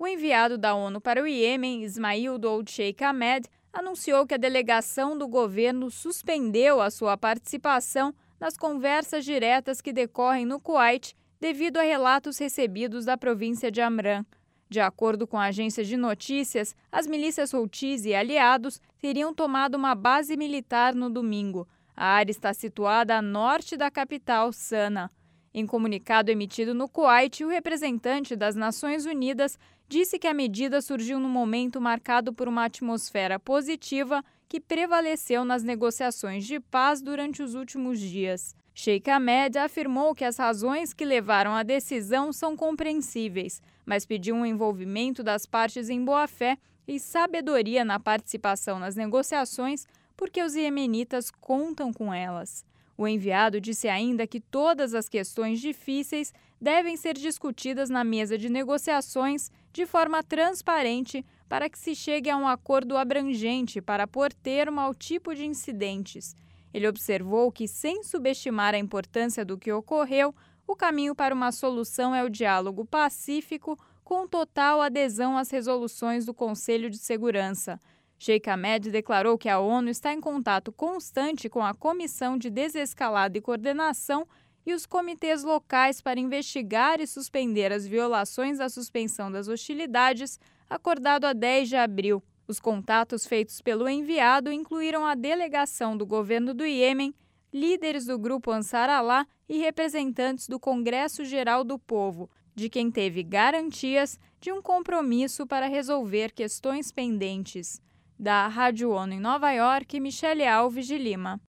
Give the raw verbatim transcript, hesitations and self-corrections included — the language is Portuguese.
enviado da ONU para o Iêmen, Ismail Ould Sheikh Ahmed, anunciou que a delegação do governo suspendeu a sua participação nas conversas diretas que decorrem no Kuwait devido a relatos recebidos da província de Amran. De acordo com a agência de notícias, as milícias Houthis e aliados teriam tomado uma base militar no domingo. A área está situada a norte da capital, Sanaa. Em comunicado emitido no Kuwait, o representante das Nações Unidas disse que a medida surgiu num momento marcado por uma atmosfera positiva que prevaleceu nas negociações de paz durante os últimos dias. Sheikh Ahmed afirmou que as razões que levaram à decisão são compreensíveis, mas pediu um envolvimento das partes em boa-fé e sabedoria na participação nas negociações, porque os iemenitas contam com elas. O enviado disse ainda que todas as questões difíceis devem ser discutidas na mesa de negociações de forma transparente para que se chegue a um acordo abrangente para pôr termo ao tipo de incidentes. Ele observou que, sem subestimar a importância do que ocorreu, o caminho para uma solução é o diálogo pacífico com total adesão às resoluções do Conselho de Segurança. Sheikh Ahmed declarou que a ONU está em contato constante com a Comissão de Desescalada e Coordenação e os comitês locais para investigar e suspender as violações da suspensão das hostilidades, acordado a dez de abril. Os contatos feitos pelo enviado incluíram a delegação do governo do Iêmen, líderes do grupo Ansar Allah e representantes do Congresso Geral do Povo, de quem teve garantias de um compromisso para resolver questões pendentes. Da Rádio ONU em Nova York, Michele Alves de Lima.